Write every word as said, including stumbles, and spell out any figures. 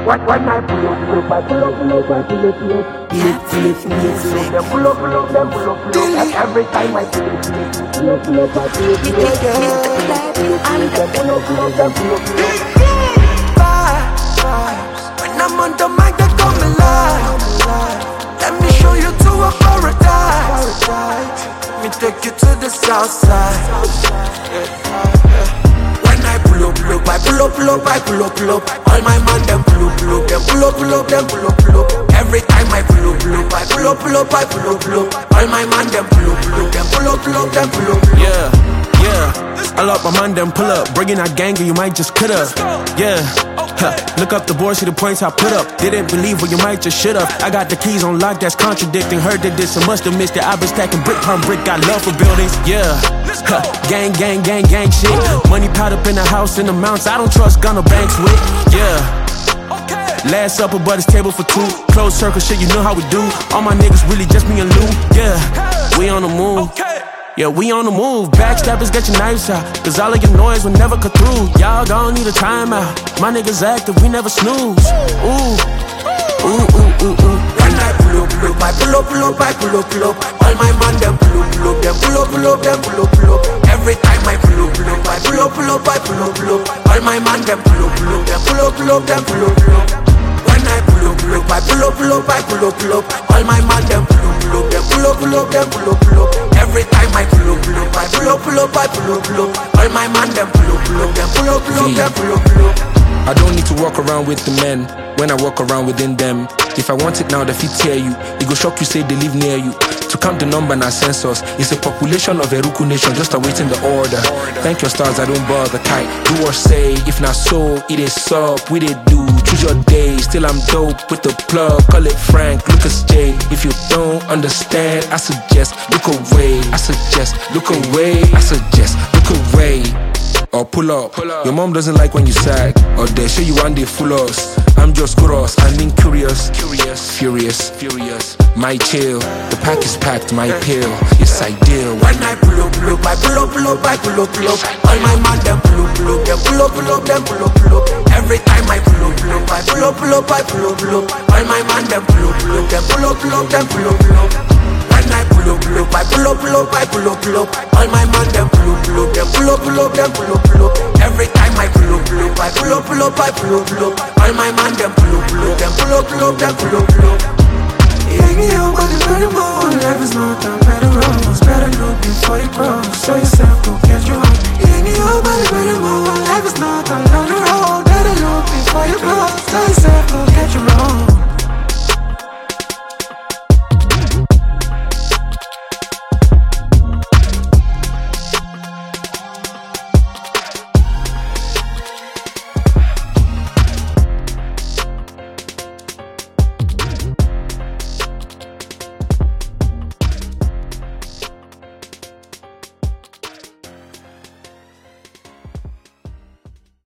When, when I pull up, pull up, I pull up, pull up, I pull up, pull up. Pull up, pull up, pull up, pull up. Them pull up, pull up, them pull up, pull up. And every time I pull up, pull up, pull up, pull up, I pull up, pull up. Them pull up, pull up, them pull up, pull up. Vibes, vibes. When I'm on the mic, they come alive. Let me show you to a paradise. Let me take you to the south side. When I pull up, pull up, I pull up, pull up, I pull up, pull up. All my man, them pull up, pull up, them pull up, pull up, them pull up, pull up. Every time I pull up, pull up, I pull up, pull up, I pull up, pull up. All my man, them pull up, pull up, them pull up, pull up, them pull up, pull up. Yeah, yeah. I love my man, them pull up. Bringing that gang, you might just cut up. Yeah. Huh. Look up the board, see the points I put up. Didn't believe, well, you might just shut up. I got the keys on lock, that's contradicting. Heard that this, I must have missed it. I've been stacking brick on brick, got love for buildings. Yeah. Huh. Gang, gang, gang, gang shit. Money piled up in the house in the mountains. I don't trust Gunner Banks with. Yeah. Last supper, but it's table for two. Closed circle shit, you know how we do. All my niggas really just me and Lou. Yeah, we on the move. Yeah, we on the move. Backstabbers, get your knives out. Cause all of your noise will never cut through. Y'all gon' need a timeout. My niggas active, we never snooze. Ooh, ooh, ooh, ooh, ooh. When I pull up, pull up, I pull up, pull up, I pull up, pull up. All my man, them pull up, pull up, them pull up, pull up, them pull up, pull up. Every time I pull up, pull up, I pull up, pull up, I pull up, pull up. All my man, them pull up, pull up, them pull up, pull up, them pull up, pull up. When I pull up, pull up, I pull up, pull up, I pull up, pull up. All my man, them pull up, pull up, them pull up, pull up, them pull up, pull up. Every time I pull up, pull up, I pull up, pull up, I pull up, pull up. All my man, them pull up, pull up, them pull up, pull up, them pull up, pull up. I don't need to walk around with the men when I walk around within them. If I want it now, the fit tear you. It go shock you, say they live near you. To count the number and census, it's a population of Eruku nation just awaiting the order. Thank your stars, I don't bother kite. Do or say, if not so, it is up, we did do. Choose your day, still I'm dope with the plug. Call it Frank, Lucas J. If you don't understand, I suggest look away. I suggest look away. I suggest look away. Or pull up. pull up. Your mom doesn't like when you sag. Or they show you one day full us. I'm just curious, I mean curious. Curious, furious, furious. My chill, the pack is packed, my pill. Yes, I deal. When I pull up, pull up, I pull up, pull up, I pull up, pull up. All my man, them pull up, pull up, them pull up, pull up, them pull up, pull up. Every time I pull up, pull up, I pull up, pull up, I pull up, pull up. All my man, them pull up, pull up, them pull up, pull up, them pull up, pull up. When I pull up, pull up, I pull up, pull up, I pull up, pull up. All my man, them pull up, pull up, them pull up, pull up, them pull up, pull up. Every time I pull up, pull up, I pull up, pull up, I pull up, pull up. All my man, them pull up, pull up, them pull up, pull up, them pull up, pull up. Take me out, but it's better more. Life is not a better road. Better look before you grow. Show yourself, go get your own. Take me out, but it's better more. Life is not a better road. Better look before you grow. Show yourself.